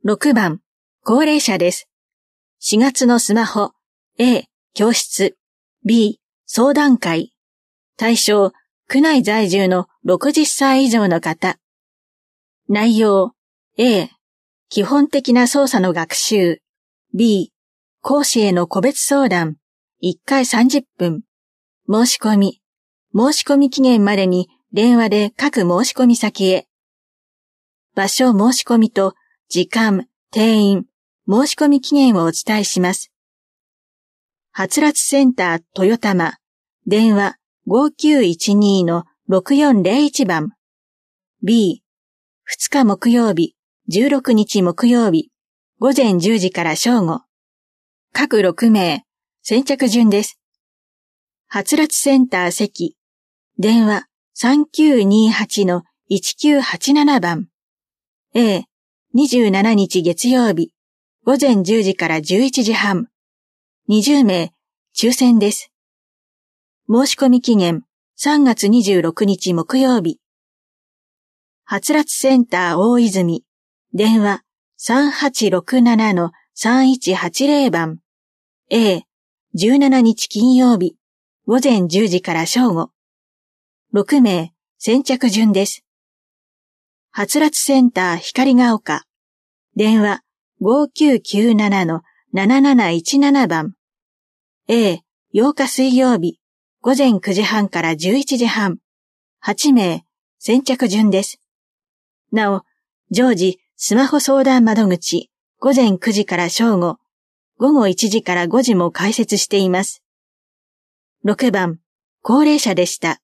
6番、高齢者です。4月のスマホ、A、教室、B、相談会。対象、区内在住の60歳以上の方。内容、A、基本的な操作の学習。B、講師への個別相談。1回30分。申し込み期限までに電話で各申し込み先へ。場所申し込みと時間、定員、申し込み期限をお伝えします。はつらつセンター豊玉、電話5912-6401番。B、2日木曜日、16日木曜日、午前10時から正午。各6名、先着順です。はつらつセンター席、電話3928-1987番。A、27日月曜日、午前10時から11時半。20名、抽選です。申し込み期限、3月26日木曜日。はつらつセンター大泉、電話3867-3180番。A、17日金曜日、午前10時から正午。6名、先着順です。はつらつセンター光が丘、電話5997-7717番。A、8日水曜日、午前9時半から11時半。8名、先着順です。なお、常時、スマホ相談窓口、午前9時から正午、午後1時から5時も開設しています。6番、高齢者でした。